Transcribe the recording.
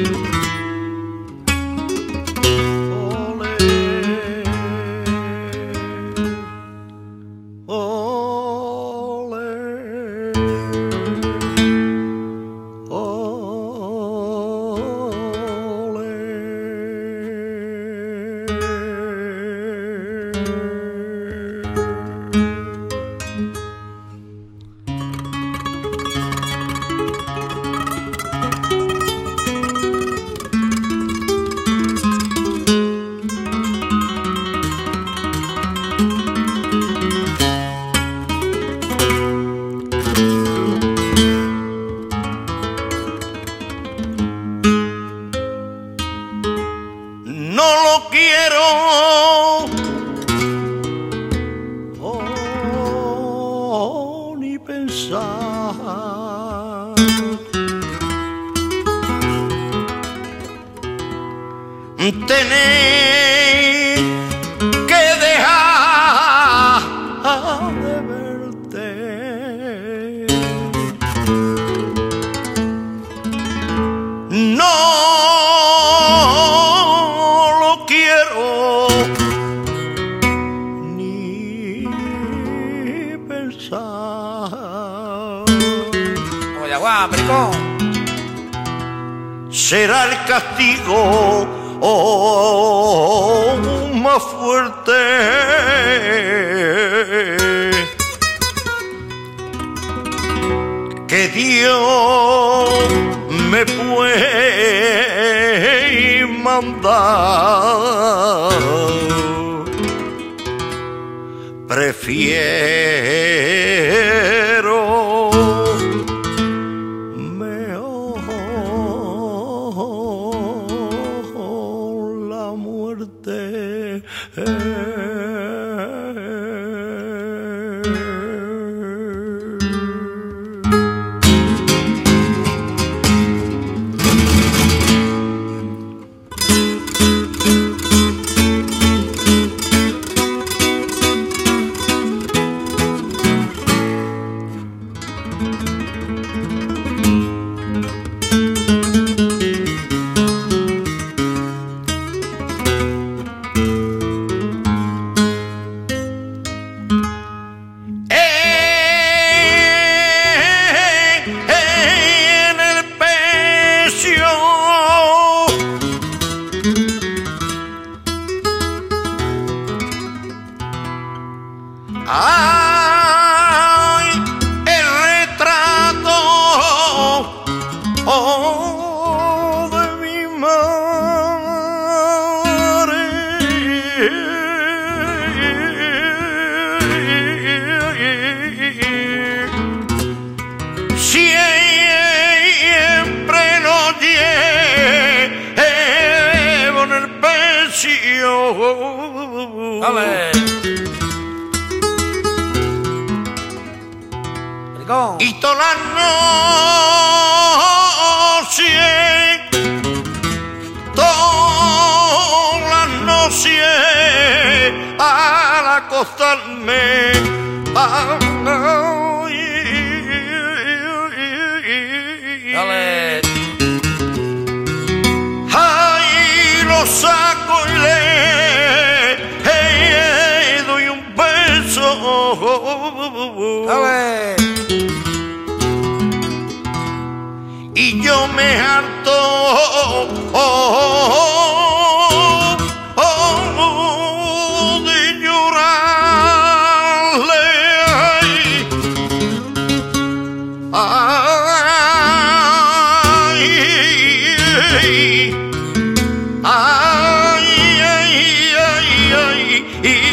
No lo quiero ni pensar. Tener que dejar de verte. No será el castigo más fuerte que Dios me puede mandar. Prefiero la muerte. Ay, el retrato de mi madre. Siempre lo llevo en el pecho. ¡Ale! Y todas las noches al acostarme, ¡Ale! ay, lo saco y le doy un beso. ¡Ale! Y yo me harto de llorarle. Ay, ay, ay, ay, ay, ay, ay.